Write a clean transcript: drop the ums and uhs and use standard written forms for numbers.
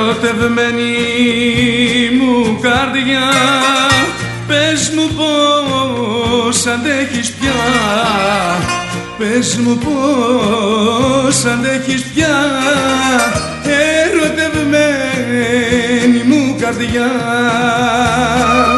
Ερωτευμένη μου καρδιά, πες μου πώς αντέχεις πια, πες μου πώς αντέχεις πια, ερωτευμένη μου καρδιά.